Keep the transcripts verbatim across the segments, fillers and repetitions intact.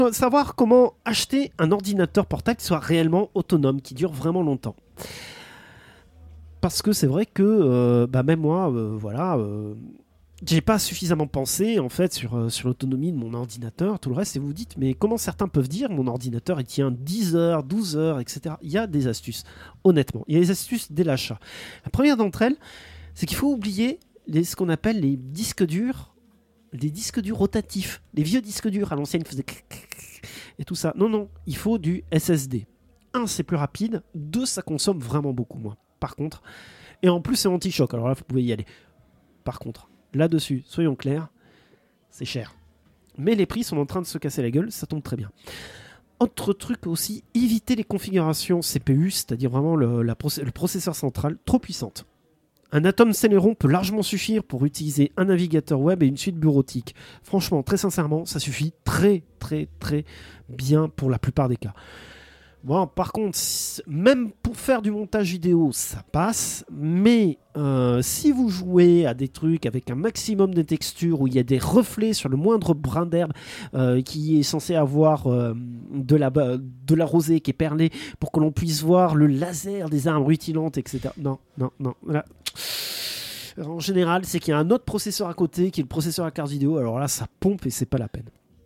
Savoir comment acheter un ordinateur portable qui soit réellement autonome, qui dure vraiment longtemps. Parce que c'est vrai que euh, bah même moi, euh, voilà, euh, j'ai pas suffisamment pensé en fait sur, euh, sur l'autonomie de mon ordinateur, tout le reste, et vous vous dites, mais comment certains peuvent dire mon ordinateur il tient dix heures, douze heures, et cetera. Il y a des astuces, honnêtement. Il y a des astuces dès l'achat. La première d'entre elles, c'est qu'il faut oublier les, ce qu'on appelle les disques durs, les disques durs rotatifs, les vieux disques durs à l'ancienne qui faisaient et tout ça. Non, non, il faut du S S D. Un, c'est plus rapide. Deux, ça consomme vraiment beaucoup moins. Par contre, et en plus c'est anti-choc, alors là vous pouvez y aller. Par contre, là-dessus, soyons clairs, c'est cher. Mais les prix sont en train de se casser la gueule, ça tombe très bien. Autre truc aussi, éviter les configurations C P U, c'est-à-dire vraiment le, la process- le processeur central, trop puissante. Un Atom Celeron peut largement suffire pour utiliser un navigateur web et une suite bureautique. Franchement, très sincèrement, ça suffit très très très bien pour la plupart des cas. Bon, par contre, même pour faire du montage vidéo, ça passe. Mais euh, si vous jouez à des trucs avec un maximum de textures où il y a des reflets sur le moindre brin d'herbe euh, qui est censé avoir euh, de, la, de la rosée qui est perlée pour que l'on puisse voir le laser des armes rutilantes, et cetera. Non, non, non. Là. En général, c'est qu'il y a un autre processeur à côté qui est le processeur à carte vidéo. Alors là, ça pompe et c'est pas la peine.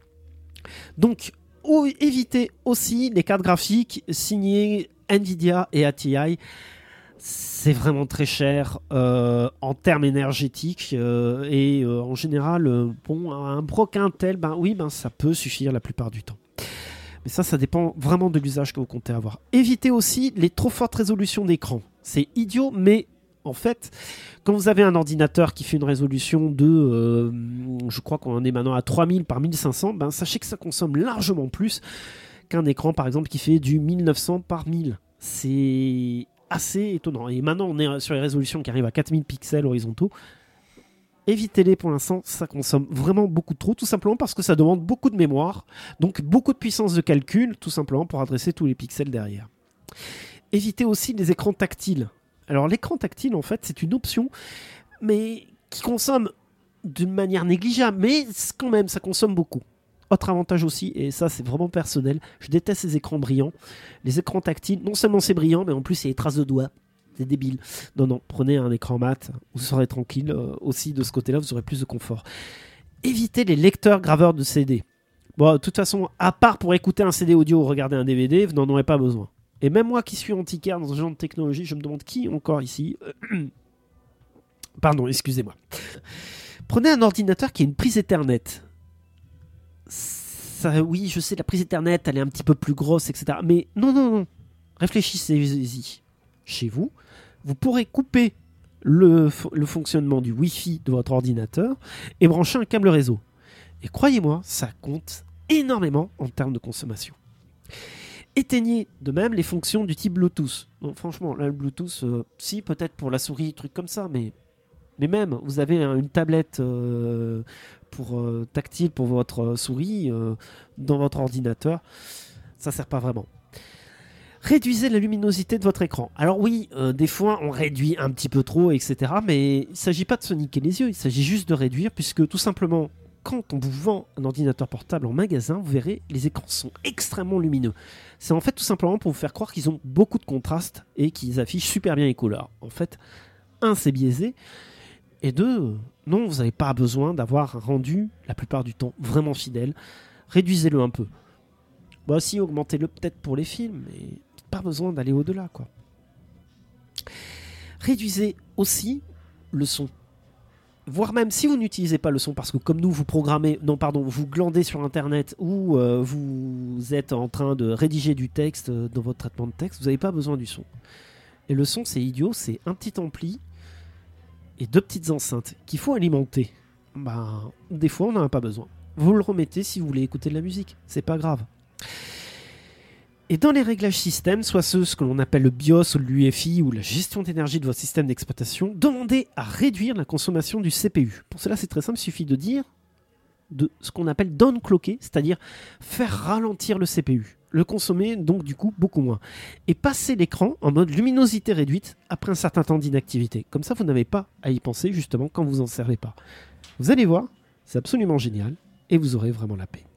Donc, ou éviter aussi les cartes graphiques signées Nvidia et A T I. C'est vraiment très cher euh, en termes énergétiques euh, et euh, en général, euh, bon, un broc Intel, ben oui, ben ça peut suffire la plupart du temps. Mais ça, ça dépend vraiment de l'usage que vous comptez avoir. Évitez aussi les trop fortes résolutions d'écran. C'est idiot, mais en fait, quand vous avez un ordinateur qui fait une résolution de, euh, je crois qu'on en est maintenant à trois mille par mille cinq cents, ben sachez que ça consomme largement plus qu'un écran, par exemple, qui fait du mille neuf cents par mille. C'est assez étonnant. Et maintenant, on est sur les résolutions qui arrivent à quatre mille pixels horizontaux. Évitez-les pour l'instant, ça consomme vraiment beaucoup trop, tout simplement parce que ça demande beaucoup de mémoire, donc beaucoup de puissance de calcul, tout simplement pour adresser tous les pixels derrière. Évitez aussi les écrans tactiles. Alors l'écran tactile, en fait, c'est une option, mais qui consomme d'une manière négligeable, mais quand même, ça consomme beaucoup. Autre avantage aussi, et ça c'est vraiment personnel, je déteste ces écrans brillants. Les écrans tactiles, non seulement c'est brillant, mais en plus il y a des traces de doigts. C'est débile. Non, non, prenez un écran mat, vous serez tranquille. Euh, aussi, de ce côté-là, vous aurez plus de confort. Évitez les lecteurs graveurs de C D. Bon, de toute façon, à part pour écouter un C D audio ou regarder un D V D, vous n'en aurez pas besoin. Et même moi qui suis antiquaire dans ce genre de technologie, je me demande qui encore ici. Pardon, excusez-moi. Prenez un ordinateur qui a une prise Ethernet. Ça, oui, je sais, la prise Ethernet, elle est un petit peu plus grosse, et cetera. Mais non, non, non. Réfléchissez-y. Chez vous, vous pourrez couper le, le fonctionnement du Wi-Fi de votre ordinateur et brancher un câble réseau. Et croyez-moi, ça compte énormément en termes de consommation. Éteignez de même les fonctions du type Bluetooth. Non, franchement, là, le Bluetooth, euh, si, peut-être pour la souris, trucs comme ça, mais, mais même, vous avez un, une tablette euh, pour, euh, tactile pour votre euh, souris euh, dans votre ordinateur, ça ne sert pas vraiment. Réduisez la luminosité de votre écran. Alors oui, euh, des fois, on réduit un petit peu trop, et cetera, mais il ne s'agit pas de se niquer les yeux, il s'agit juste de réduire, puisque tout simplement, quand on vous vend un ordinateur portable en magasin, vous verrez, les écrans sont extrêmement lumineux. C'est en fait tout simplement pour vous faire croire qu'ils ont beaucoup de contraste et qu'ils affichent super bien les couleurs. En fait, un, c'est biaisé, et deux, non, vous n'avez pas besoin d'avoir un rendu, la plupart du temps, vraiment fidèle. Réduisez-le un peu. Bah si, augmentez-le peut-être pour les films, mais pas besoin d'aller au-delà, quoi. Réduisez aussi le son. Voire même si vous n'utilisez pas le son, parce que comme nous, vous programmez, non pardon, vous glandez sur Internet ou euh, vous êtes en train de rédiger du texte euh, dans votre traitement de texte, vous n'avez pas besoin du son. Et le son, c'est idiot, c'est un petit ampli et deux petites enceintes qu'il faut alimenter. Bah, des fois, on n'en a pas besoin. Vous le remettez si vous voulez écouter de la musique, c'est pas grave. Et dans les réglages système, soit ceux ce que l'on appelle le BIOS ou l'U E F I ou la gestion d'énergie de votre système d'exploitation, demandez à réduire la consommation du C P U. Pour cela, c'est très simple, il suffit de dire de ce qu'on appelle downclocker, c'est-à-dire faire ralentir le C P U, le consommer donc du coup beaucoup moins, et passer l'écran en mode luminosité réduite après un certain temps d'inactivité. Comme ça, vous n'avez pas à y penser justement quand vous en servez pas. Vous allez voir, c'est absolument génial et vous aurez vraiment la paix.